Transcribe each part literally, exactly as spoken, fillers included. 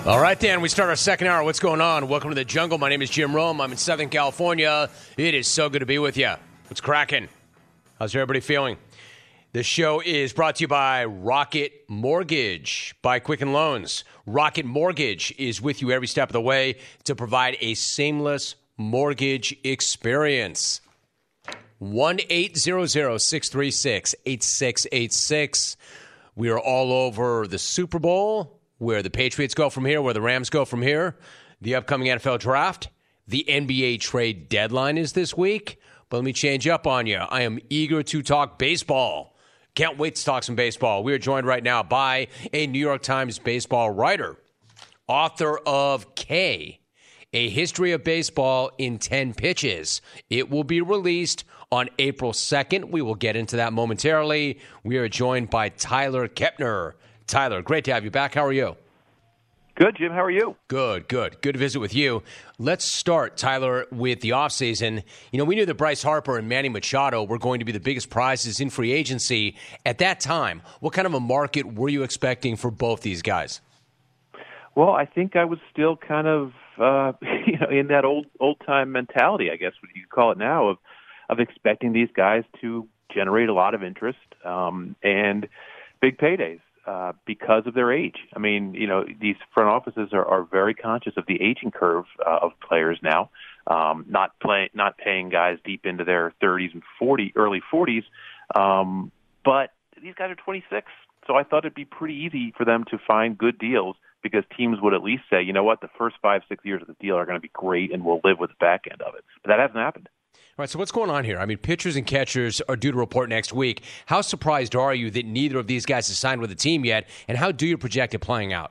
All right, Dan, we start our second hour. What's going on? Welcome to the jungle. My name is Jim Rome. I'm in Southern California. It is so good to be with you. What's cracking? How's everybody feeling? This show is brought to you by Rocket Mortgage, by Quicken Loans. Rocket Mortgage is with you every step of the way to provide a seamless mortgage experience. one eight hundred, six three six, eight six eight six. We are all over the Super Bowl, where the Patriots go from here, where the Rams go from here, the upcoming N F L draft, the N B A trade deadline is this week. But let me change up on you. I am eager to talk baseball. Can't wait to talk some baseball. We are joined right now by a New York Times baseball writer, author of K, A History of Baseball in ten Pitches. It will be released on April second. We will get into that momentarily. We are joined by Tyler Kepner. Tyler, great to have you back. How are you? Good, Jim. How are you? Good, good. Good to visit with you. Let's start, Tyler, with the offseason. You know, we knew that Bryce Harper and Manny Machado were going to be the biggest prizes in free agency. At that time, what kind of a market were you expecting for both these guys? Well, I think I was still kind of, uh, you know, in that old old time mentality, I guess what you could call it now, of of expecting these guys to generate a lot of interest um, and big paydays. Uh, because of their age. I mean, you know, these front offices are, are very conscious of the aging curve uh, of players now. Um, not play, not paying guys deep into their thirties and forty, early forties. Um, but these guys are twenty-six, so I thought it'd be pretty easy for them to find good deals because teams would at least say, you know what, the first five, six years of the deal are going to be great, and we'll live with the back end of it. But that hasn't happened. All right, so what's going on here? I mean, pitchers and catchers are due to report next week. How surprised are you that neither of these guys has signed with the team yet, and how do you project it playing out?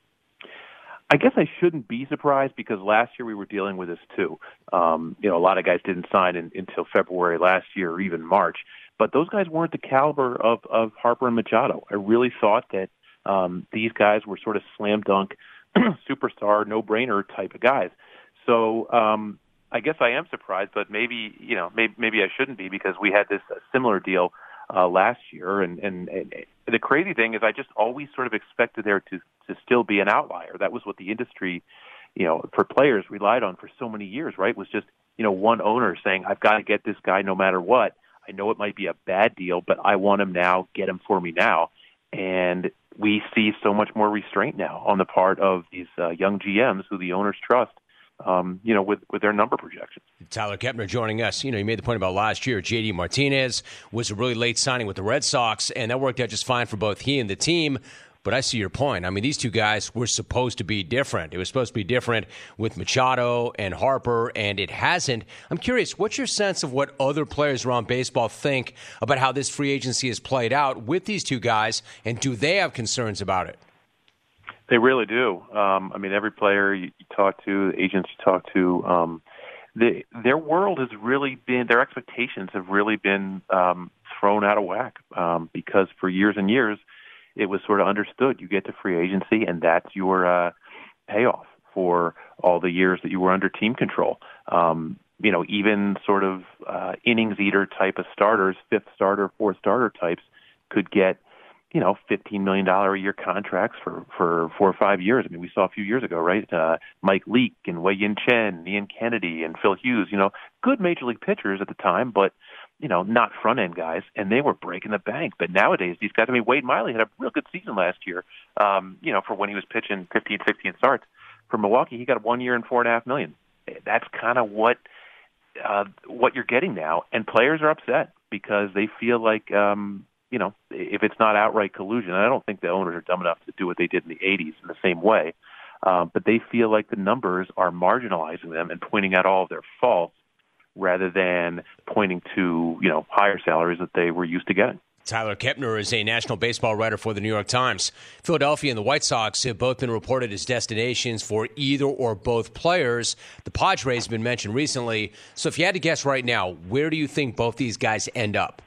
I guess I shouldn't be surprised because last year we were dealing with this too. Um, you know, a lot of guys didn't sign in, until February last year or even March, but those guys weren't the caliber of, of Harper and Machado. I really thought that um, these guys were sort of slam dunk, superstar, no-brainer type of guys. So, um, I guess I am surprised, but maybe, you know, maybe, maybe I shouldn't be because we had this uh, similar deal uh, last year. And, and, and the crazy thing is I just always sort of expected there to, to still be an outlier. That was what the industry, you know, for players relied on for so many years, right? Was just, you know, one owner saying, I've got to get this guy no matter what. I know it might be a bad deal, but I want him now. Get him for me now. And we see so much more restraint now on the part of these uh, young G Ms who the owners trust. Um, you know, with, with their number projections. Tyler Kepner joining us. You know, you made the point about last year. J D Martinez was a really late signing with the Red Sox, and that worked out just fine for both he and the team. But I see your point. I mean, these two guys were supposed to be different. It was supposed to be different with Machado and Harper, and it hasn't. I'm curious, what's your sense of what other players around baseball think about how this free agency has played out with these two guys, and do they have concerns about it? They really do. Um, I mean, every player you, you talk to, the agents you talk to, um, the, their world has really been, their expectations have really been um, thrown out of whack um, because for years and years, it was sort of understood. You get to free agency, and that's your uh, payoff for all the years that you were under team control. Um, you know, even sort of uh, innings eater type of starters, fifth starter, fourth starter types could get, you know, fifteen million dollars a year contracts for, for four or five years. I mean, we saw a few years ago, right? Uh, Mike Leake and Wei Yin Chen, Ian Kennedy and Phil Hughes, you know, good major league pitchers at the time, but, you know, not front end guys. And they were breaking the bank. But nowadays, these guys, I mean, Wade Miley had a real good season last year, um, you know, for when he was pitching fifteen, sixteen starts. For Milwaukee, he got one year and four and a half million. That's kind of what, uh, what you're getting now. And players are upset because they feel like, um, you know, if it's not outright collusion, and I don't think the owners are dumb enough to do what they did in the eighties in the same way, uh, but they feel like the numbers are marginalizing them and pointing out all of their faults rather than pointing to, you know, higher salaries that they were used to getting. Tyler Kepner is a national baseball writer for the New York Times. Philadelphia and the White Sox have both been reported as destinations for either or both players. The Padres have been mentioned recently. So if you had to guess right now, where do you think both these guys end up?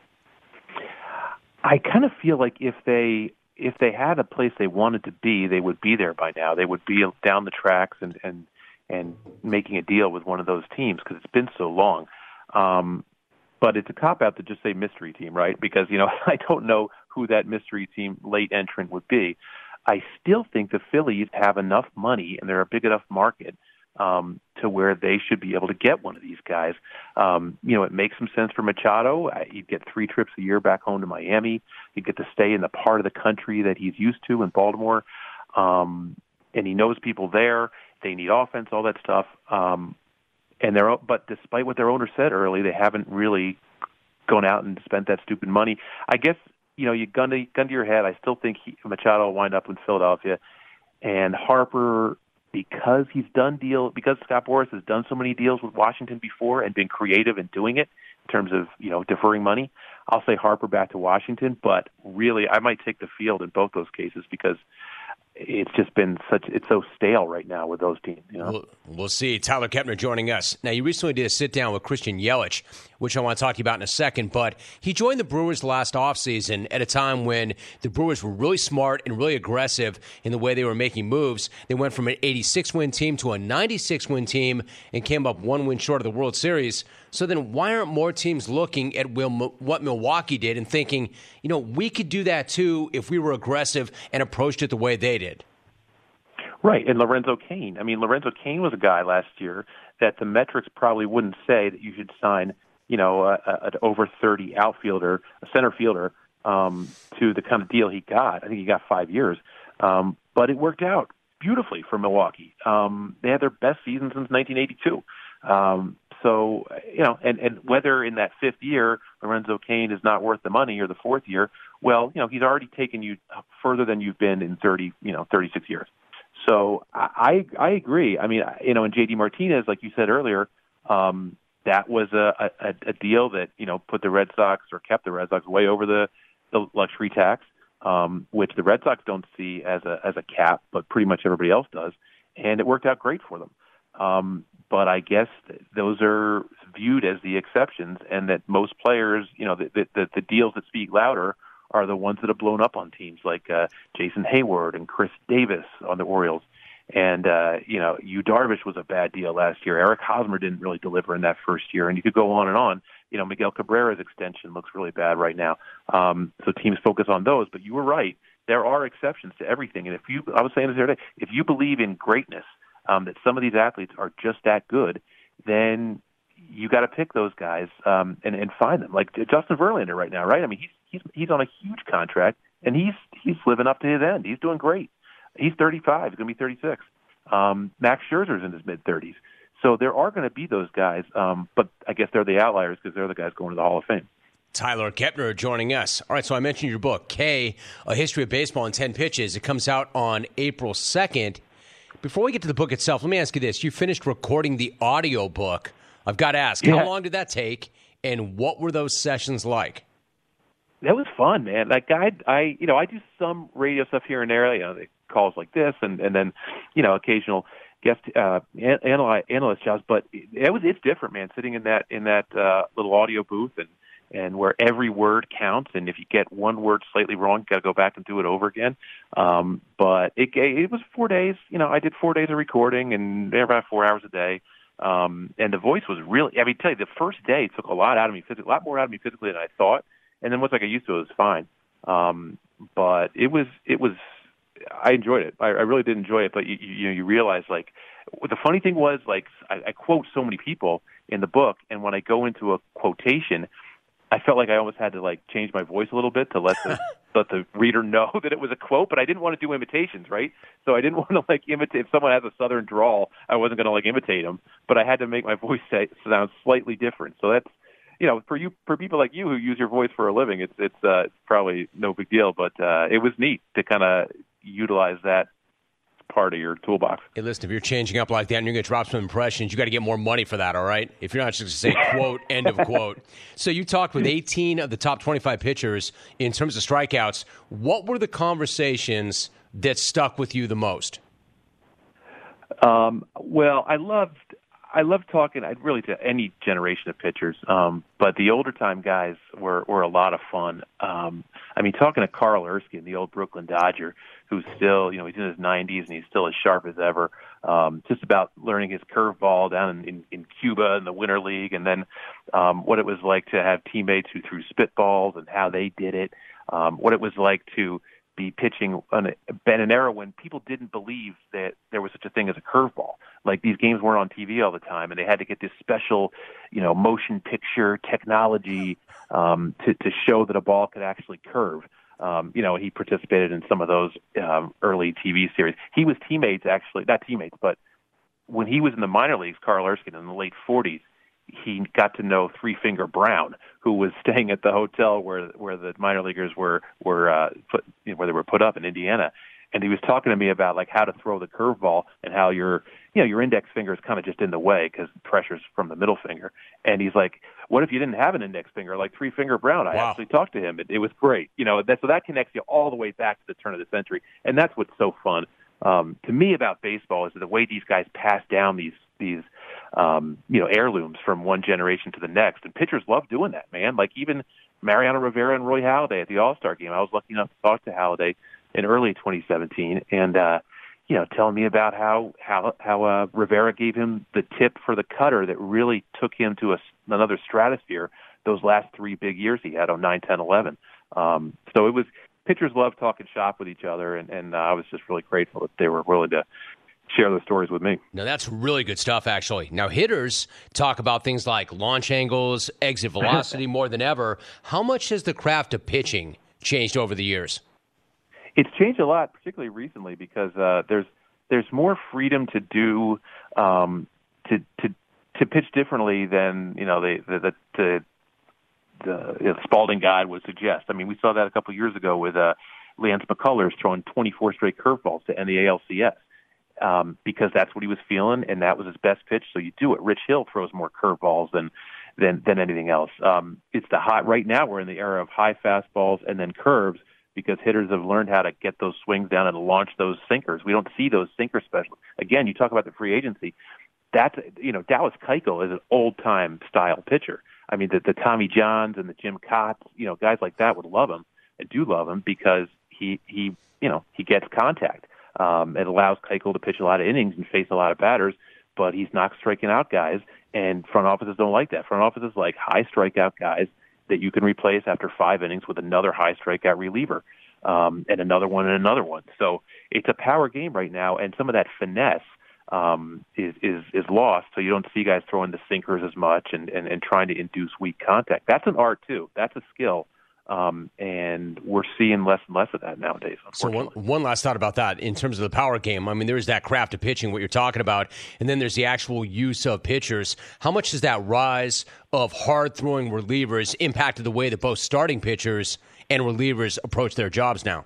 I kind of feel like if they if they had a place they wanted to be, they would be there by now. They would be down the tracks and and, and making a deal with one of those teams because it's been so long. Um, but it's a cop-out to just say mystery team, right? Because, you know, I don't know who that mystery team late entrant would be. I still think the Phillies have enough money and they're a big enough market um, to where they should be able to get one of these guys. Um, you know, it makes some sense for Machado. You'd get three trips a year back home to Miami. You'd get to stay in the part of the country that he's used to in Baltimore. Um, and he knows people there. They need offense, all that stuff. Um, and they're, but despite what their owner said early, they haven't really gone out and spent that stupid money. I guess, you know, you gun to, gun to your head, I still think he, Machado will wind up in Philadelphia. And Harper, because he's done deal, because Scott Boras has done so many deals with Washington before and been creative in doing it in terms of, you know, deferring money, I'll say Harper back to Washington. But really, I might take the field in both those cases because it's just been such, it's so stale right now with those teams. You know? We'll, we'll see. Tyler Kepner joining us. Now, you recently did a sit-down with Christian Yelich, which I want to talk to you about in a second, but he joined the Brewers last offseason at a time when the Brewers were really smart and really aggressive in the way they were making moves. They went from an eighty-six win team to a ninety-six win team and came up one win short of the World Series. So then why aren't more teams looking at what Milwaukee did and thinking, you know, we could do that too if we were aggressive and approached it the way they did? Right, and Lorenzo Cain. I mean, Lorenzo Cain was a guy last year that the metrics probably wouldn't say that you should sign, you know, an over thirty outfielder, a center fielder, um, to the kind of deal he got. I think he got five years. Um, but it worked out beautifully for Milwaukee. Um, they had their best season since nineteen eighty-two. Um, so, you know, and, and whether in that fifth year Lorenzo Cain is not worth the money or the fourth year, well, you know, he's already taken you further than you've been in thirty, you know, thirty-six years. So I I agree. I mean, you know, and J D Martinez, like you said earlier, um, that was a, a, a deal that, you know, put the Red Sox or kept the Red Sox way over the, the luxury tax, um, which the Red Sox don't see as a as a cap, but pretty much everybody else does. And it worked out great for them. Um, but I guess those are viewed as the exceptions, and that most players, you know, the, the, the deals that speak louder are the ones that have blown up on teams like uh, Jason Hayward and Chris Davis on the Orioles. And, uh, you know, Yu Darvish was a bad deal last year. Eric Hosmer didn't really deliver in that first year. And you could go on and on. You know, Miguel Cabrera's extension looks really bad right now. Um, so teams focus on those. But you were right. There are exceptions to everything. And if you, I was saying this the other day, if you believe in greatness, um, that some of these athletes are just that good, then you got to pick those guys um, and, and find them. Like Justin Verlander right now, right? I mean, he's he's he's on a huge contract, and he's he's living up to his end. He's doing great. He's thirty-five. He's going to be thirty-six. Um, Max Scherzer's in his mid-thirties. So there are going to be those guys, um, but I guess they're the outliers because they're the guys going to the Hall of Fame. Tyler Kepner joining us. All right, so I mentioned your book, K, A History of Baseball in ten Pitches. It comes out on April second. Before we get to the book itself, let me ask you this. You finished recording the audio book. I've got to ask, yeah. How long did that take, and what were those sessions like? That was fun, man. Like I, I, you know, I do some radio stuff here and there. You know, they calls like this, and and then, you know, occasional guest uh, analyst analyst jobs. But it was it's different, man. Sitting in that in that uh, little audio booth, and and where every word counts, and if you get one word slightly wrong, you got to go back and do it over again. Um, but it it was four days. You know, I did four days of recording, and they're about four hours a day. Um, and the voice was really, I mean, tell you, the first day took a lot out of me, physically, a lot more out of me physically than I thought. And then once I got used to it, it was fine. Um, but it was, it was, I enjoyed it. I, I really did enjoy it. But you, you, you know, you realize, like, the funny thing was, like, I, I quote so many people in the book, and when I go into a quotation, I felt like I almost had to, like, change my voice a little bit to let the let the reader know that it was a quote, but I didn't want to do imitations, right? So I didn't want to, like, imitate. If someone has a southern drawl, I wasn't going to, like, imitate them, but I had to make my voice say, sound slightly different. So that's, you know, for you, for people like you who use your voice for a living, it's it's, uh, it's probably no big deal, but uh, it was neat to kind of utilize that part of your toolbox. Hey, listen, if you're changing up like that and you're going to drop some impressions, you got to get more money for that, all right? If you're not just going to say quote, end of quote. So you talked with eighteen of the top twenty-five pitchers in terms of strikeouts. What were the conversations that stuck with you the most? Um, well, I loved I loved talking I really to any generation of pitchers, um, but the older time guys were, were a lot of fun. Um, I mean, talking to Carl Erskine, the old Brooklyn Dodger, who's still, you know, he's in his nineties and he's still as sharp as ever. Um, just about learning his curveball down in, in, in Cuba in the Winter League, and then um, what it was like to have teammates who threw spitballs and how they did it. Um, what it was like to be pitching on a, in an era when people didn't believe that there was such a thing as a curveball. Like these games weren't on T V all the time, and they had to get this special, you know, motion picture technology um, to, to show that a ball could actually curve. Um, you know, he participated in some of those um, early T V series. He was teammates, actually, not teammates, but when he was in the minor leagues, Carl Erskine, in the late forties, he got to know Three Finger Brown, who was staying at the hotel where where the minor leaguers were were uh, put, you know, where they were put up in Indiana. And he was talking to me about like how to throw the curveball and how your you know your index finger is kind of just in the way because pressure's from the middle finger. And he's like, "What if you didn't have an index finger like Three Finger Brown?" I wow. actually talked to him. It, it was great, you know. That, so that connects you all the way back to the turn of the century, and that's what's so fun um, to me about baseball is the way these guys pass down these these um, you know heirlooms from one generation to the next. And pitchers love doing that, man. Like even Mariano Rivera and Roy Halladay at the All-Star game. I was lucky enough to talk to Halladay in early twenty seventeen, and uh, you know, telling me about how how how uh, Rivera gave him the tip for the cutter that really took him to a, another stratosphere. Those last three big years he had on nine, ten, eleven. Um, so it was pitchers love talking shop with each other, and, and uh, I was just really grateful that they were willing to share those stories with me. Now, that's really good stuff, actually. Now, hitters talk about things like launch angles, exit velocity more than ever. How much has the craft of pitching changed over the years? It's changed a lot, particularly recently, because uh, there's there's more freedom to do um, to to to pitch differently than you know the the the, the, the you know, Spalding guide would suggest. I mean, we saw that a couple of years ago with uh, Lance McCullers throwing twenty-four straight curveballs to end the A L C S um, because that's what he was feeling and that was his best pitch. So you do it. Rich Hill throws more curveballs than than than anything else. Um, it's the hot right now. We're in the era of high fastballs and then curves, because hitters have learned how to get those swings down and launch those sinkers. We don't see those sinker specialists. Again, you talk about the free agency. That's, you know, Dallas Keuchel is an old-time style pitcher. I mean, the, the Tommy Johns and the Jim Cotts, you know, guys like that would love him and do love him because he, he you know, he gets contact. Um, it allows Keuchel to pitch a lot of innings and face a lot of batters, but he's not striking out guys, and front offices don't like that. Front offices like high strikeout guys that you can replace after five innings with another high strikeout reliever, um, and another one and another one. So it's a power game right now, and some of that finesse um, is, is is lost. So you don't see guys throwing the sinkers as much and, and, and trying to induce weak contact. That's an art too. That's a skill. Um, and we're seeing less and less of that nowadays, So one, unfortunately. one last thought about that in terms of the power game. I mean, there's that craft of pitching, what you're talking about, and then there's the actual use of pitchers. How much has that rise of hard-throwing relievers impacted the way that both starting pitchers and relievers approach their jobs now?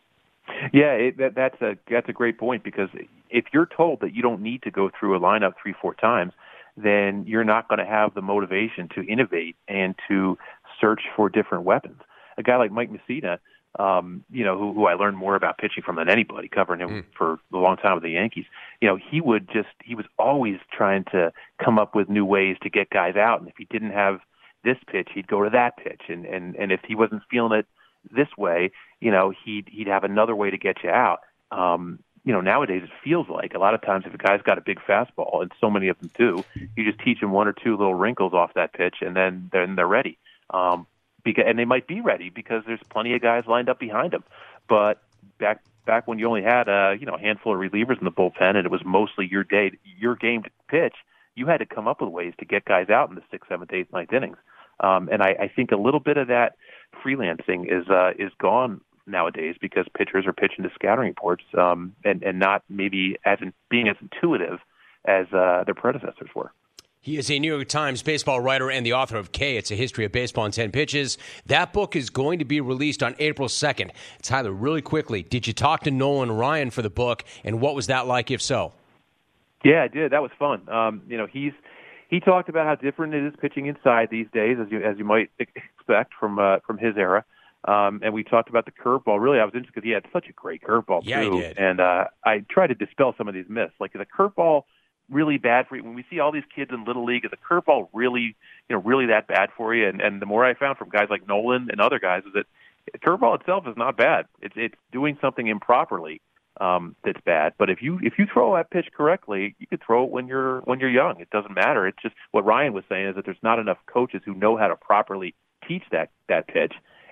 Yeah, it, that, that's a that's a great point, because if you're told that you don't need to go through a lineup three, four times, then you're not going to have the motivation to innovate and to search for different weapons. A guy like Mike Messina, um, you know, who, who I learned more about pitching from than anybody, covering him mm. for a long time with the Yankees. You know, he would just, he was always trying to come up with new ways to get guys out. And if he didn't have this pitch, he'd go to that pitch. And, and, and if he wasn't feeling it this way, you know, he'd, he'd have another way to get you out. Um, you know, nowadays it feels like a lot of times if a guy's got a big fastball, and so many of them do, you just teach them one or two little wrinkles off that pitch, and then then they're ready. Um, because, and they might be ready because there's plenty of guys lined up behind them. But back back when you only had a you know a handful of relievers in the bullpen, and it was mostly your day, your game to pitch, you had to come up with ways to get guys out in the sixth, seventh, eighth, ninth innings. Um, and I, I think a little bit of that freelancing is uh, is gone nowadays because pitchers are pitching to scouting reports um, and and not maybe as in, being as intuitive as uh, their predecessors were. He is a New York Times baseball writer and the author of K, It's a History of Baseball in ten Pitches. That book is going to be released on April second. Tyler, really quickly, did you talk to Nolan Ryan for the book, and what was that like, if so? Yeah, I did. That was fun. Um, you know, he's he talked about how different it is pitching inside these days, as you as you might expect from uh, from his era. Um, and we talked about the curveball. Really, I was interested because he had such a great curveball, yeah, too. He did. And uh, I tried to dispel some of these myths. Like, the curveball really bad for you? When we see all these kids in Little League, is the curveball really, you know, really that bad for you? And, and the more I found from guys like Nolan and other guys is that the curveball itself is not bad. It's it's doing something improperly um, that's bad. But if you if you throw that pitch correctly, you can throw it when you're when you're young. It doesn't matter. It's just what Ryan was saying is that there's not enough coaches who know how to properly teach that that pitch.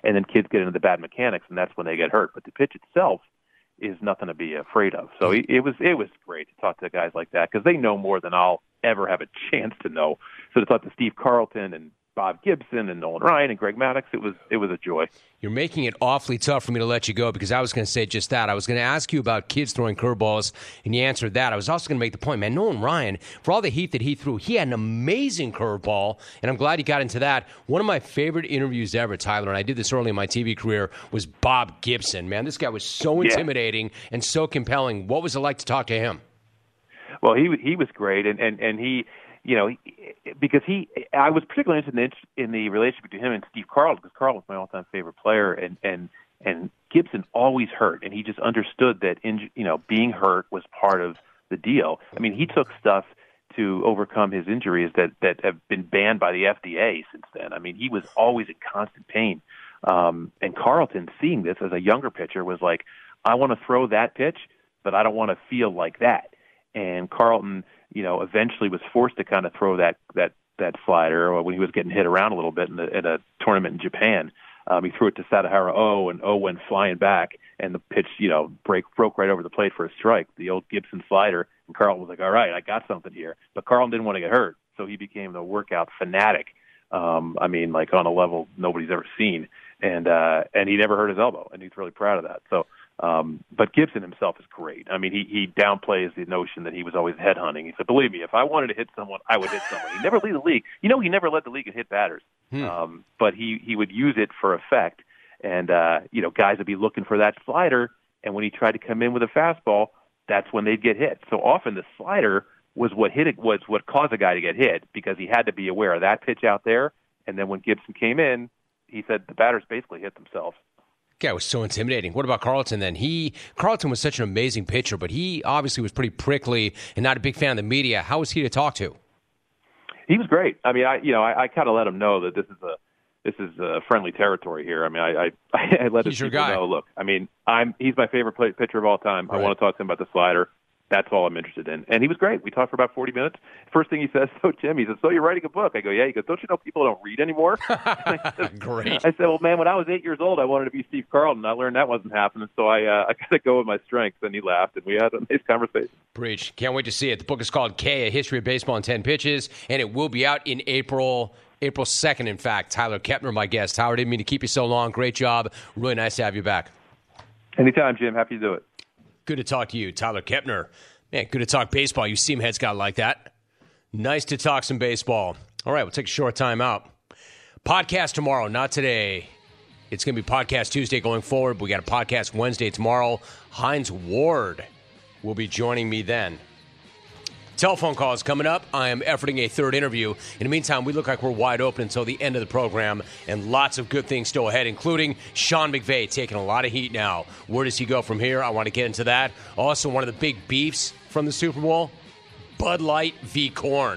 and then kids get into the bad mechanics, and that's when they get hurt. But the pitch itself is nothing to be afraid of. So it, it was it was great to talk to guys like that because they know more than I'll ever have a chance to know. So to talk to Steve Carlton and Bob Gibson and Nolan Ryan and Greg Maddux, it was it was a joy. You're making it awfully tough for me to let you go because I was going to say just that. I was going to ask you about kids throwing curveballs, and you answered that. I was also going to make the point, man, Nolan Ryan, for all the heat that he threw, he had an amazing curveball, and I'm glad he got into that. One of my favorite interviews ever, Tyler, and I did this early in my T V career, was Bob Gibson. Man, this guy was so intimidating yeah. and so compelling. What was it like to talk to him? Well, he he was great, and, and, and he – you know, because he, I was particularly interested in the, in the relationship between him and Steve Carlton, because Carlton was my all-time favorite player, and, and, and Gibson always hurt, and he just understood that, in, you know, being hurt was part of the deal. I mean, he took stuff to overcome his injuries that, that have been banned by the F D A since then. I mean, he was always in constant pain. Um, and Carlton, seeing this as a younger pitcher, was like, I want to throw that pitch, but I don't want to feel like that. And Carlton, you know, eventually was forced to kind of throw that that that slider when he was getting hit around a little bit in, the, in a tournament in Japan. Um, he threw it to Sadahara O, and O went flying back, and the pitch, you know, break broke right over the plate for a strike, the old Gibson slider. And Carlton was like, all right, I got something here. But Carlton didn't want to get hurt, so he became the workout fanatic. Um, I mean, like on a level nobody's ever seen. And uh, and he never hurt his elbow, and he's really proud of that. So. Um, but Gibson himself is great. I mean, he, he downplays the notion that he was always headhunting. He said, believe me, if I wanted to hit someone, I would hit someone. He never led the league. You know, he never led the league in hit batters. Hmm. Um, but he, he would use it for effect. And, uh, you know, guys would be looking for that slider. And when he tried to come in with a fastball, that's when they'd get hit. So often the slider was what hit it, was what caused a guy to get hit, because he had to be aware of that pitch out there. And then when Gibson came in, he said the batters basically hit themselves. Guy was so intimidating. What about Carlton then? He Carlton was such an amazing pitcher, but he obviously was pretty prickly and not a big fan of the media. How was he to talk to? He was great. I mean, I you know I, I kind of let him know that this is a this is a friendly territory here. I mean, I I, I let his people know. Look, I mean, I'm he's my favorite play, pitcher of all time. Right. I want to talk to him about the slider. That's all I'm interested in. And he was great. We talked for about forty minutes. First thing he says, so Jim, he says, so you're writing a book? I go, yeah. He goes, don't you know people don't read anymore? I said, great. I said, well, man, when I was eight years old, I wanted to be Steve Carlton. I learned that wasn't happening, so I uh, I got to go with my strengths. And he laughed, and we had a nice conversation. Preach. Can't wait to see it. The book is called K, A History of Baseball in ten Pitches, and it will be out in April. April second, in fact. Tyler Kepner, my guest. Howard, didn't mean to keep you so long. Great job. Really nice to have you back. Anytime, Jim. Happy to do it. Good to talk to you, Tyler Kepner. Man, good to talk baseball. You seem heads got like that. Nice to talk some baseball. All right, we'll take a short time out. Podcast tomorrow, not today. It's going to be Podcast Tuesday going forward. But we got a Podcast Wednesday tomorrow. Hines Ward will be joining me then. Telephone calls coming up. I am efforting a third interview. In the meantime, we look like we're wide open until the end of the program, and lots of good things still ahead, including Sean McVay taking a lot of heat now. Where does he go from here? I want to get into that. Also, one of the big beefs from the Super Bowl, Bud Light v. Corn.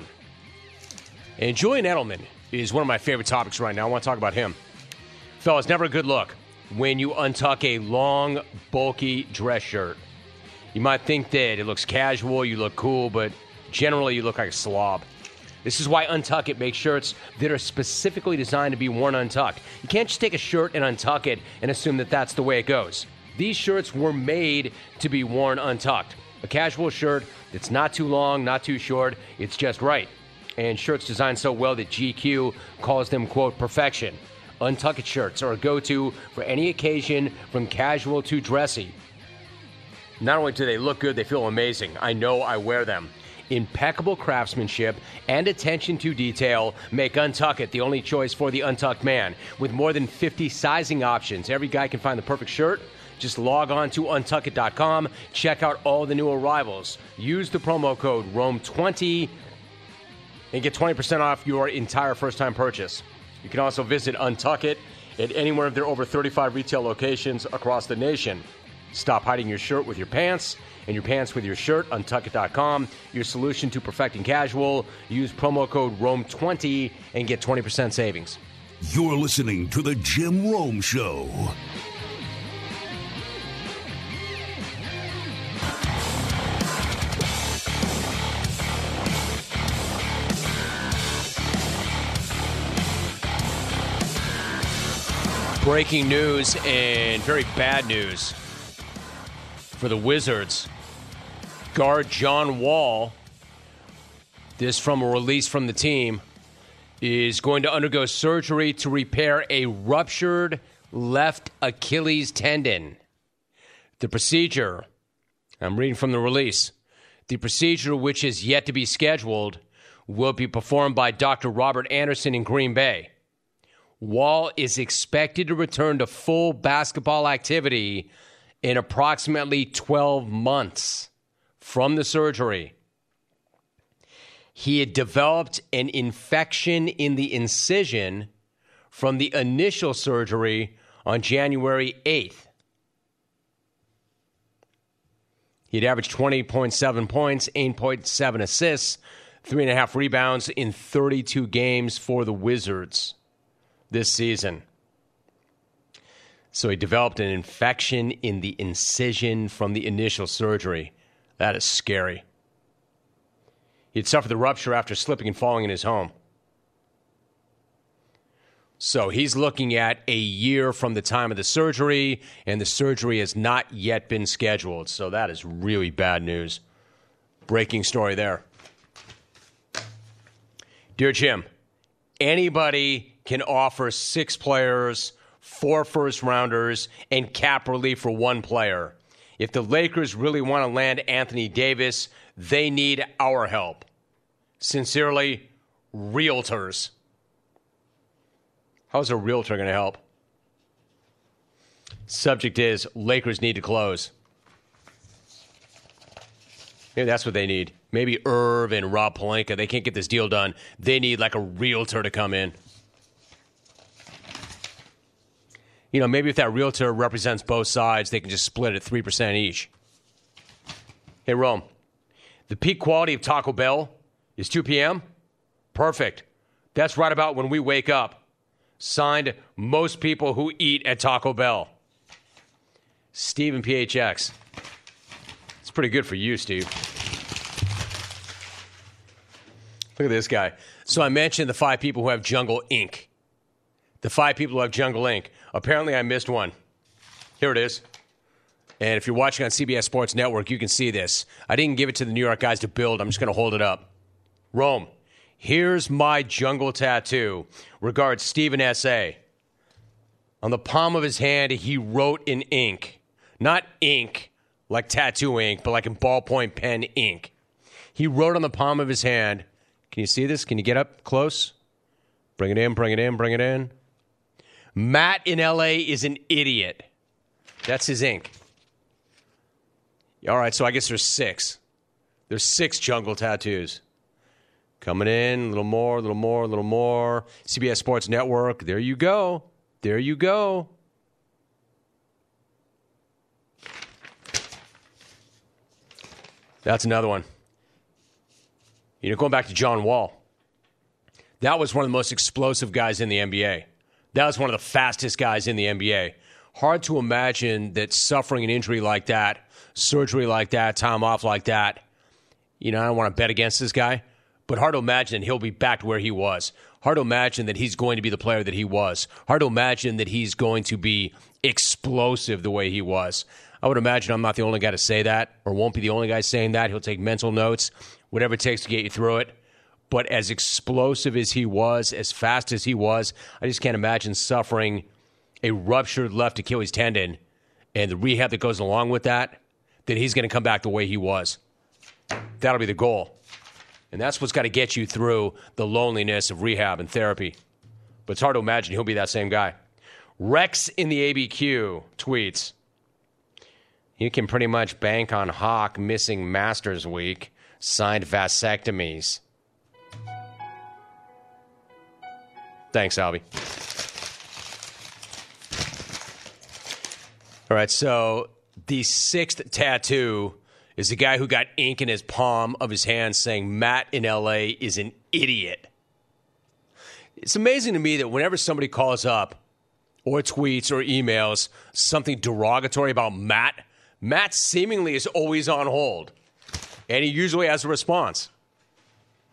And Julian Edelman is one of my favorite topics right now. I want to talk about him. Fellas, never a good look when you untuck a long, bulky dress shirt. You might think that it looks casual, you look cool, but generally you look like a slob. This is why Untuck It makes shirts that are specifically designed to be worn untucked. You can't just take a shirt and untuck it and assume that that's the way it goes. These shirts were made to be worn untucked. A casual shirt that's not too long, not too short, it's just right. And shirts designed so well that G Q calls them, quote, perfection. Untuck It shirts are a go-to for any occasion from casual to dressy. Not only do they look good, they feel amazing. I know I wear them. Impeccable craftsmanship and attention to detail make Untuck It the only choice for the untucked man. With more than fifty sizing options, every guy can find the perfect shirt. Just log on to untuck it dot com, check out all the new arrivals. Use the promo code Rome twenty and get twenty percent off your entire first-time purchase. You can also visit Untuck It at anywhere of their over thirty-five retail locations across the nation. Stop hiding your shirt with your pants and your pants with your shirt. untuck it dot com, your solution to perfecting casual. Use promo code Rome twenty and get twenty percent savings. You're listening to The Jim Rome Show. Breaking news and very bad news for the Wizards. Guard John Wall, this from a release from the team, is going to undergo surgery to repair a ruptured left Achilles tendon. The procedure, I'm reading from the release, the procedure, which is yet to be scheduled, will be performed by Doctor Robert Anderson in Green Bay. Wall is expected to return to full basketball activity in approximately twelve months from the surgery. He had developed an infection in the incision from the initial surgery on January eighth. He'd averaged twenty point seven points, eight point seven assists, three and a half rebounds in thirty-two games for the Wizards this season. So he developed an infection in the incision from the initial surgery. That is scary. He'd suffered the rupture after slipping and falling in his home. So he's looking at a year from the time of the surgery, and the surgery has not yet been scheduled. So that is really bad news. Breaking story there. Dear Jim, anybody can offer six players, four first-rounders, and cap relief for one player. If the Lakers really want to land Anthony Davis, they need our help. Sincerely, realtors. How's a realtor going to help? Subject is, Lakers need to close. Maybe that's what they need. Maybe Irv and Rob Pelinka, they can't get this deal done. They need like a realtor to come in. You know, maybe if that realtor represents both sides, they can just split it three percent each. Hey, Rome, the peak quality of Taco Bell is two p.m.? Perfect. That's right about when we wake up. Signed, most people who eat at Taco Bell. Steve and P H X. It's pretty good for you, Steve. Look at this guy. So I mentioned the five people who have Jungle Incorporated. The five people who have Jungle Incorporated. Apparently, I missed one. Here it is. And if you're watching on C B S Sports Network, you can see this. I didn't give it to the New York guys to build. I'm just going to hold it up. Rome, here's my jungle tattoo. Regards, Stephen S A. On the palm of his hand, he wrote in ink. Not ink, like tattoo ink, but like in ballpoint pen ink. He wrote on the palm of his hand. Can you see this? Can you get up close? Bring it in, bring it in, bring it in. Matt in L A is an idiot. That's his ink. All right, so I guess there's six. There's six jungle tattoos. Coming in, a little more, a little more, a little more. C B S Sports Network, there you go. There you go. That's another one. You know, going back to John Wall, that was one of the most explosive guys in the N B A. That was one of the fastest guys in the N B A. Hard to imagine that suffering an injury like that, surgery like that, time off like that. You know, I don't want to bet against this guy, but hard to imagine that he'll be back to where he was. Hard to imagine that he's going to be the player that he was. Hard to imagine that he's going to be explosive the way he was. I would imagine I'm not the only guy to say that, or won't be the only guy saying that. He'll take mental notes, whatever it takes to get you through it. But as explosive as he was, as fast as he was, I just can't imagine suffering a ruptured left Achilles tendon and the rehab that goes along with that, that he's going to come back the way he was. That'll be the goal. And that's what's got to get you through the loneliness of rehab and therapy. But it's hard to imagine he'll be that same guy. Rex in the A B Q tweets, you can pretty much bank on Hawk missing Masters Week, signed vasectomies. Thanks, Albie. All right, so the sixth tattoo is the guy who got ink in his palm of his hand saying Matt in L A is an idiot. It's amazing to me that whenever somebody calls up or tweets or emails something derogatory about Matt, Matt seemingly is always on hold, and he usually has a response.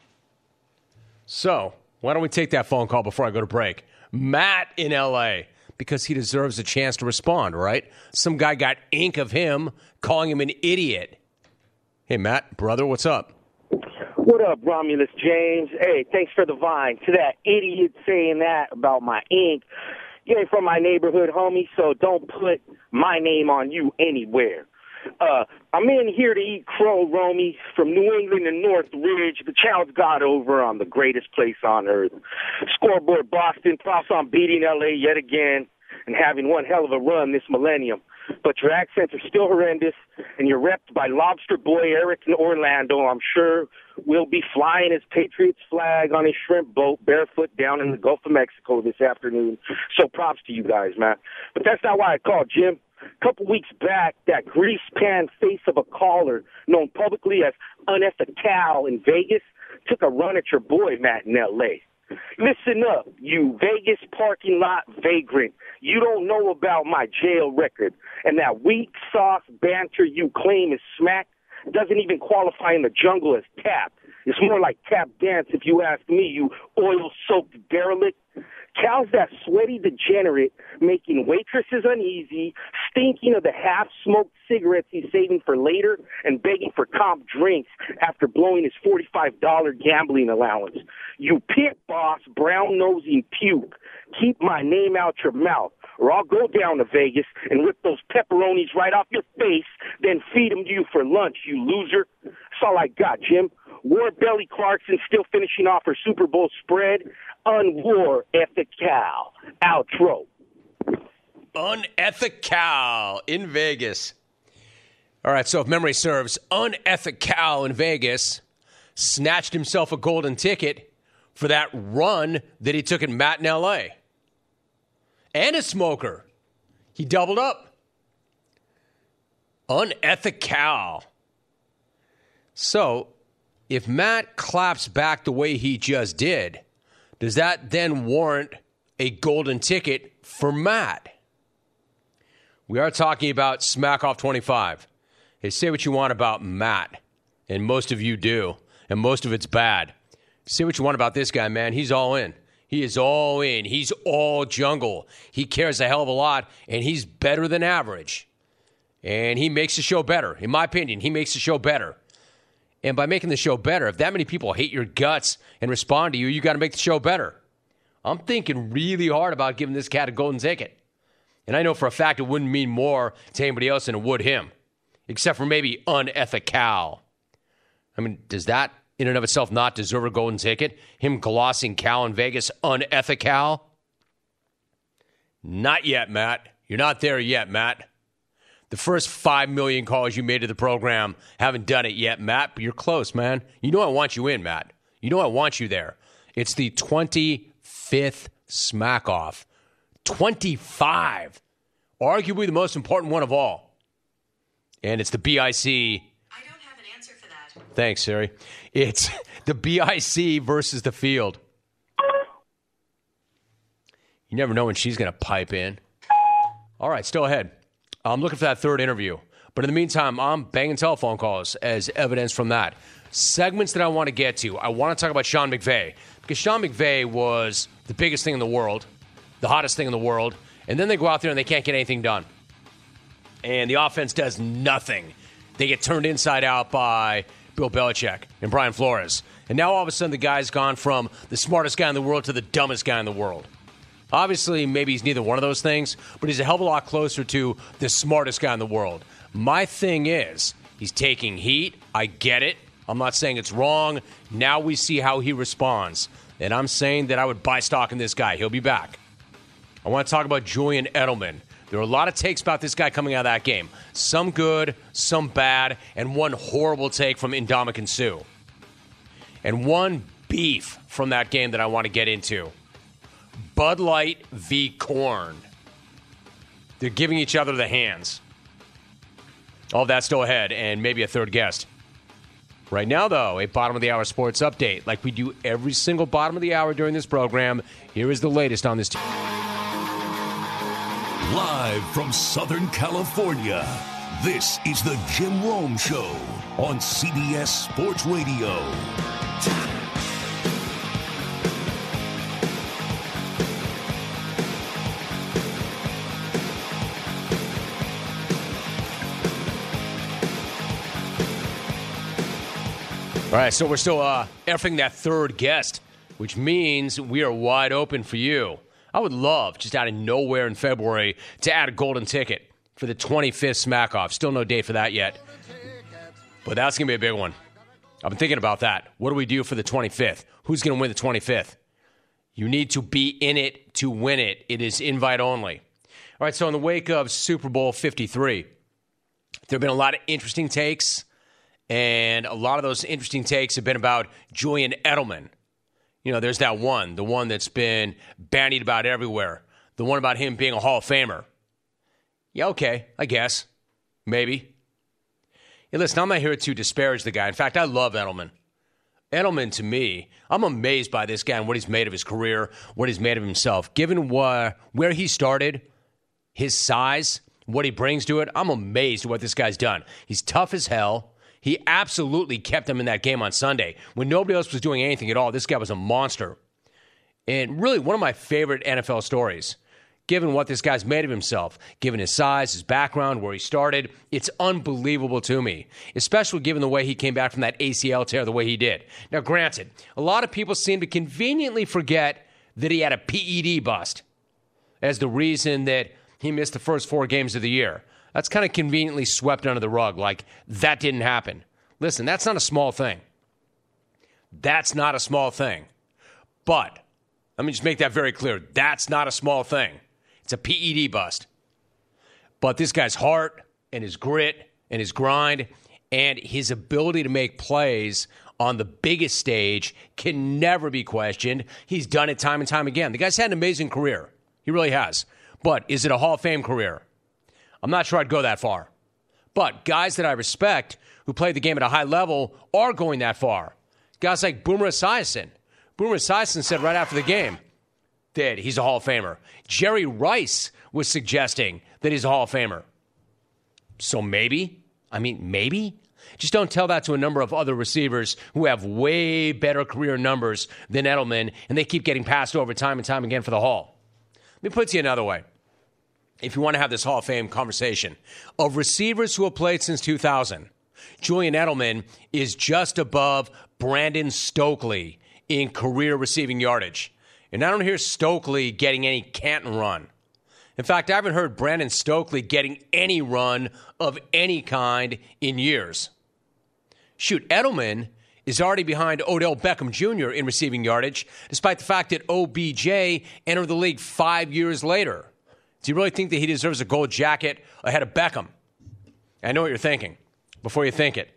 So why don't we take that phone call before I go to break? Matt in L A. because he deserves a chance to respond, right? Some guy got ink of him calling him an idiot. Hey, Matt, brother, what's up? What up, Romulus James? Hey, thanks for the vine. To that idiot saying that about my ink, you ain't from my neighborhood, homie, so don't put my name on you anywhere. Uh, I'm in here to eat crow, Romy, from New England and North Ridge. The child's got over on the greatest place on earth. Scoreboard Boston, props on beating L A yet again and having one hell of a run this millennium. But your accents are still horrendous, and you're repped by Lobster Boy Eric in Orlando. I'm sure we'll be flying his Patriots flag on his shrimp boat barefoot down in the Gulf of Mexico this afternoon. So props to you guys, man. But that's not why I called, Jim. A couple weeks back, that grease pan face of a caller, known publicly as Unethical in Vegas, took a run at your boy, Matt, in L A. Listen up, you Vegas parking lot vagrant. You don't know about my jail record. And that weak sauce banter you claim is smack doesn't even qualify in the jungle as tap. It's more like tap dance if you ask me, you oil-soaked derelict. Cal's that sweaty degenerate, making waitresses uneasy, stinking of the half-smoked cigarettes he's saving for later, and begging for comp drinks after blowing his forty-five dollars gambling allowance. You pit boss, brown-nosing puke, keep my name out your mouth, or I'll go down to Vegas and rip those pepperonis right off your face, then feed them to you for lunch, you loser. That's all I got, Jim. War Belly Clarkson still finishing off her Super Bowl spread. Unwar ethical. Outro. Unethical in Vegas. All right, so if memory serves, Unethical in Vegas snatched himself a golden ticket for that run that he took in Matt in L A. And a smoker. He doubled up. Unethical. So, if Matt claps back the way he just did, does that then warrant a golden ticket for Matt? We are talking about Smack Off twenty-five. Hey, say what you want about Matt, and most of you do, and most of it's bad. Say what you want about this guy, man. He's all in. He is all in. He's all jungle. He cares a hell of a lot, and he's better than average. And he makes the show better. In my opinion, he makes the show better. And by making the show better, if that many people hate your guts and respond to you, you got to make the show better. I'm thinking really hard about giving this cat a golden ticket. And I know for a fact it wouldn't mean more to anybody else than it would him, except for maybe Unethical. I mean, does that in and of itself not deserve a golden ticket? Him glossing Cal in Vegas Unethical? Not yet, Matt. You're not there yet, Matt. The first five million calls you made to the program haven't done it yet, Matt, but you're close, man. You know I want you in, Matt. You know I want you there. It's the twenty-fifth Smack Off. twenty-five. Arguably the most important one of all. And it's the B I C. I don't have an answer for that. Thanks, Siri. It's the B I C versus the field. You never know when she's going to pipe in. All right, still ahead. I'm looking for that third interview. But in the meantime, I'm banging telephone calls as evidence from that. Segments that I want to get to. I want to talk about Sean McVay. Because Sean McVay was the biggest thing in the world, the hottest thing in the world. And then they go out there and they can't get anything done. And the offense does nothing. They get turned inside out by Bill Belichick and Brian Flores. And now all of a sudden the guy's gone from the smartest guy in the world to the dumbest guy in the world. Obviously, maybe he's neither one of those things, but he's a hell of a lot closer to the smartest guy in the world. My thing is, he's taking heat. I get it. I'm not saying it's wrong. Now we see how he responds. And I'm saying that I would buy stock in this guy. He'll be back. I want to talk about Julian Edelman. There are a lot of takes about this guy coming out of that game. Some good, some bad, and one horrible take from Ndamukong Suh. And one beef from that game that I want to get into. Bud Light v. Corn. They're giving each other the hands. All of that's still ahead, and maybe a third guest. Right now, though, a bottom of the hour sports update. Like we do every single bottom of the hour during this program, here is the latest on this team. Live from Southern California, this is the Jim Rome Show on C B S Sports Radio. All right, so we're still uh, effing that third guest, which means we are wide open for you. I would love, just out of nowhere in February, to add a golden ticket for the twenty-fifth Smack-Off. Still no date for that yet, but that's going to be a big one. I've been thinking about that. What do we do for the twenty-fifth? Who's going to win the twenty-fifth? You need to be in it to win it. It is invite only. All right, so in the wake of Super Bowl fifty-three, there have been a lot of interesting takes, and a lot of those interesting takes have been about Julian Edelman. You know, there's that one, the one that's been bandied about everywhere, the one about him being a Hall of Famer. Yeah, okay, I guess. Maybe. Hey, listen, I'm not here to disparage the guy. In fact, I love Edelman. Edelman, to me, I'm amazed by this guy and what he's made of his career, what he's made of himself. Given where, where he started, his size, what he brings to it, I'm amazed at what this guy's done. He's tough as hell. He absolutely kept them in that game on Sunday. When nobody else was doing anything at all, this guy was a monster. And really, one of my favorite N F L stories, given what this guy's made of himself, given his size, his background, where he started, it's unbelievable to me, especially given the way he came back from that A C L tear the way he did. Now, granted, a lot of people seem to conveniently forget that he had a P E D bust as the reason that he missed the first four games of the year. That's kind of conveniently swept under the rug, like that didn't happen. Listen, that's not a small thing. That's not a small thing. But, let me just make that very clear. That's not a small thing. It's a P E D bust. But this guy's heart and his grit and his grind and his ability to make plays on the biggest stage can never be questioned. He's done it time and time again. The guy's had an amazing career. He really has. But is it a Hall of Fame career? I'm not sure I'd go that far. But guys that I respect who play the game at a high level are going that far. Guys like Boomer Esiason. Boomer Esiason said right after the game that he's a Hall of Famer. Jerry Rice was suggesting that he's a Hall of Famer. So maybe, I mean, maybe. Just don't tell that to a number of other receivers who have way better career numbers than Edelman, and they keep getting passed over time and time again for the Hall. Let me put it to you another way. If you want to have this Hall of Fame conversation, of receivers who have played since two thousand, Julian Edelman is just above Brandon Stokely in career receiving yardage. And I don't hear Stokely getting any Canton run. In fact, I haven't heard Brandon Stokely getting any run of any kind in years. Shoot, Edelman is already behind Odell Beckham Junior in receiving yardage, despite the fact that O B J entered the league five years later. Do you really think that he deserves a gold jacket ahead of Beckham? I know what you're thinking. Before you think it,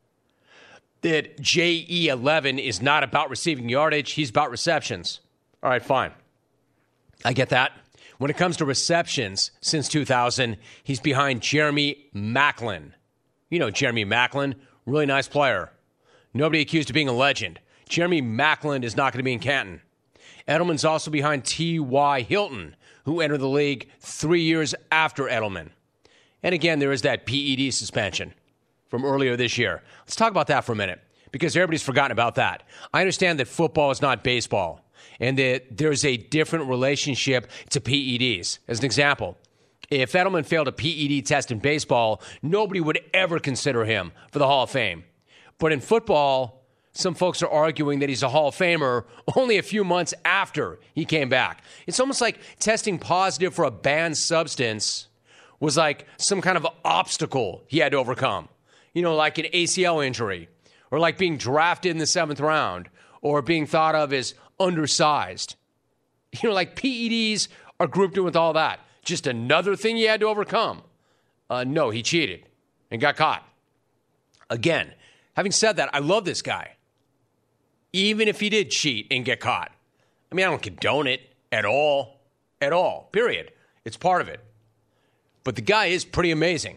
that J E eleven is not about receiving yardage. He's about receptions. All right, fine. I get that. When it comes to receptions since two thousand, he's behind Jeremy Maclin. You know Jeremy Maclin, really nice player. Nobody accused of being a legend. Jeremy Maclin is not going to be in Canton. Edelman's also behind T Y. Hilton, who entered the league three years after Edelman. And again, there is that P E D suspension from earlier this year. Let's talk about that for a minute, because everybody's forgotten about that. I understand that football is not baseball, and that there's a different relationship to P E Ds. As an example, if Edelman failed a P E D test in baseball, nobody would ever consider him for the Hall of Fame. But in football, some folks are arguing that he's a Hall of Famer only a few months after he came back. It's almost like testing positive for a banned substance was like some kind of obstacle he had to overcome. You know, like an A C L injury, or like being drafted in the seventh round, or being thought of as undersized. You know, like P E Ds are grouped in with all that. Just another thing he had to overcome. Uh, no, he cheated and got caught. Again, having said that, I love this guy. Even if he did cheat and get caught. I mean, I don't condone it at all. At all. Period. It's part of it. But the guy is pretty amazing.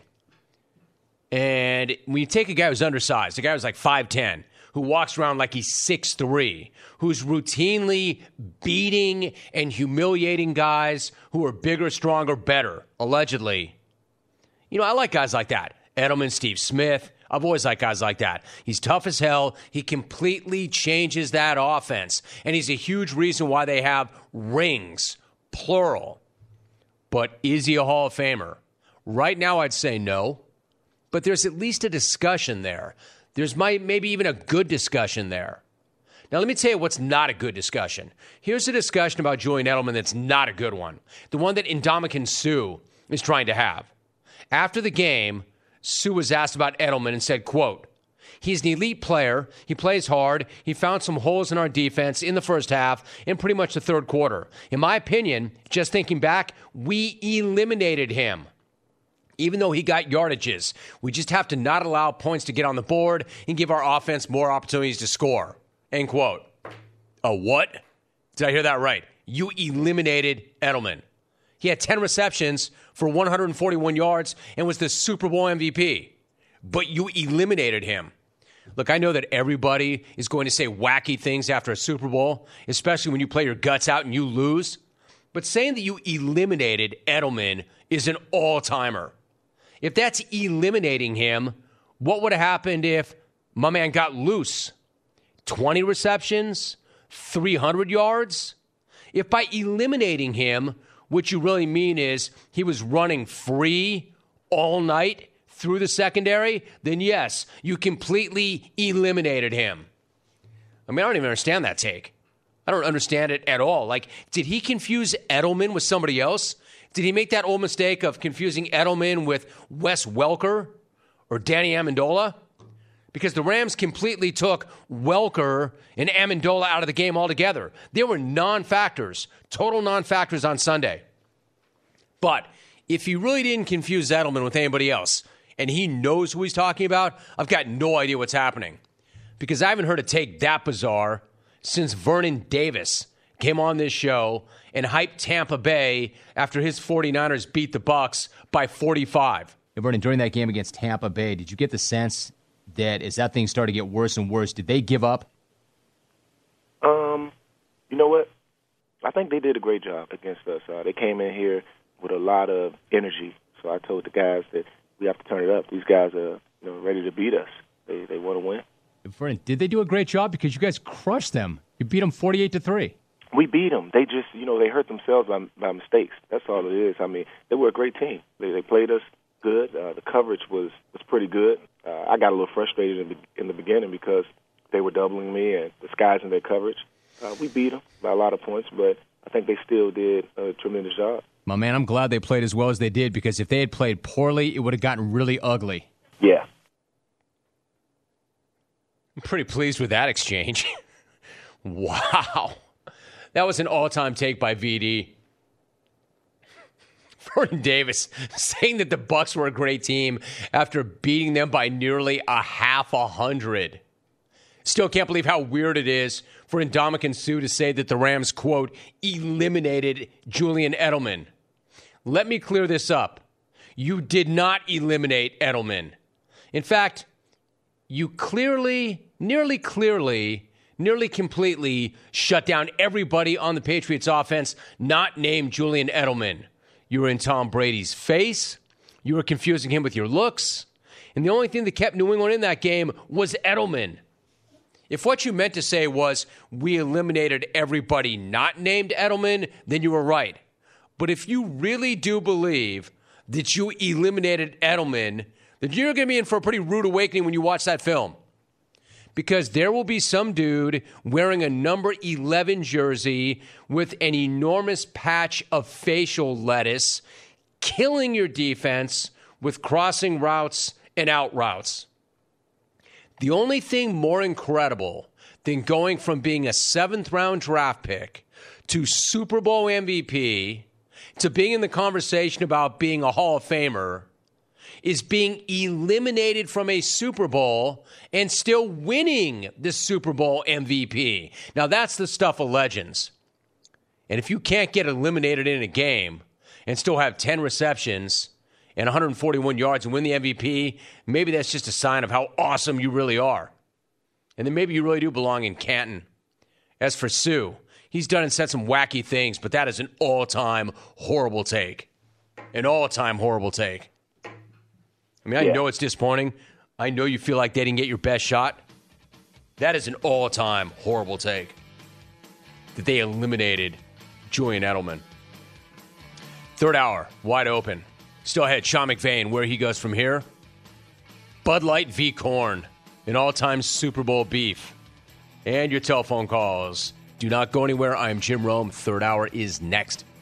And when you take a guy who's undersized, a guy who's like five ten, who walks around like he's six three, who's routinely beating and humiliating guys who are bigger, stronger, better, allegedly. You know, I like guys like that. Edelman, Steve Smith. I've always liked guys like that. He's tough as hell. He completely changes that offense. And he's a huge reason why they have rings, plural. But is he a Hall of Famer? Right now, I'd say no. But there's at least a discussion there. There's my, maybe even a good discussion there. Now, let me tell you what's not a good discussion. Here's a discussion about Julian Edelman that's not a good one. The one that Ndamukong Suh is trying to have. After the game, Suh was asked about Edelman and said, quote, he's an elite player. He plays hard. He found some holes in our defense in the first half and pretty much the third quarter. In my opinion, just thinking back, we eliminated him. Even though he got yardages, we just have to not allow points to get on the board and give our offense more opportunities to score. End quote. A what? Did I hear that right? You eliminated Edelman. He had ten receptions for one hundred forty-one yards and was the Super Bowl M V P. But you eliminated him. Look, I know that everybody is going to say wacky things after a Super Bowl, especially when you play your guts out and you lose. But saying that you eliminated Edelman is an all-timer. If that's eliminating him, what would have happened if my man got loose? twenty receptions, three hundred yards? If by eliminating him, what you really mean is he was running free all night through the secondary, then yes, you completely eliminated him. I mean, I don't even understand that take. I don't understand it at all. Like, did he confuse Edelman with somebody else? Did he make that old mistake of confusing Edelman with Wes Welker or Danny Amendola? Because the Rams completely took Welker and Amendola out of the game altogether. They were non-factors, total non-factors on Sunday. But if he really didn't confuse Edelman with anybody else, and he knows who he's talking about, I've got no idea what's happening. Because I haven't heard a take that bizarre since Vernon Davis came on this show and hyped Tampa Bay after his 49ers beat the Bucs by forty-five. Hey, Vernon, during that game against Tampa Bay, did you get the sense that as that thing started to get worse and worse, did they give up? Um, you know what? I think they did a great job against us. Uh, they came in here with a lot of energy. So I told the guys that we have to turn it up. These guys are, you know, ready to beat us. They they want to win. Vernon, did they do a great job? Because you guys crushed them. You beat them forty-eight to three. We beat them. They just, you know, they hurt themselves by, by mistakes. That's all it is. I mean, they were a great team. They, they played us good. Uh, the coverage was, was pretty good. Uh, I got a little frustrated in the, in the beginning because they were doubling me and disguising their coverage. Uh, we beat them by a lot of points, but I think they still did a tremendous job. My man, I'm glad they played as well as they did, because if they had played poorly, it would have gotten really ugly. Yeah. I'm pretty pleased with that exchange. Wow. That was an all-time take by V D. Vernon Davis saying that the Bucs were a great team after beating them by nearly a half a hundred. Still can't believe how weird it is for Ndamukong Suh to say that the Rams, quote, eliminated Julian Edelman. Let me clear this up. You did not eliminate Edelman. In fact, you clearly, nearly clearly, nearly completely shut down everybody on the Patriots offense not named Julian Edelman. You were in Tom Brady's face. You were confusing him with your looks. And the only thing that kept New England in that game was Edelman. If what you meant to say was we eliminated everybody not named Edelman, then you were right. But if you really do believe that you eliminated Edelman, then you're going to be in for a pretty rude awakening when you watch that film. Because there will be some dude wearing a number eleven jersey with an enormous patch of facial lettuce, killing your defense with crossing routes and out routes. The only thing more incredible than going from being a seventh round draft pick to Super Bowl M V P to being in the conversation about being a Hall of Famer is being eliminated from a Super Bowl and still winning the Super Bowl M V P. Now, that's the stuff of legends. And if you can't get eliminated in a game and still have ten receptions and one hundred forty-one yards and win the M V P, maybe that's just a sign of how awesome you really are. And then maybe you really do belong in Canton. As for Suh, he's done and said some wacky things, but that is an all-time horrible take. An all-time horrible take. I mean, I yeah. know it's disappointing. I know you feel like they didn't get your best shot. That is an all-time horrible take. That they eliminated Julian Edelman. Third hour, wide open. Still ahead, Sean McVay, where he goes from here. Bud Light v. Corn. and all-time Super Bowl beef, and your telephone calls. Do not go anywhere. I am Jim Rome. Third hour is next.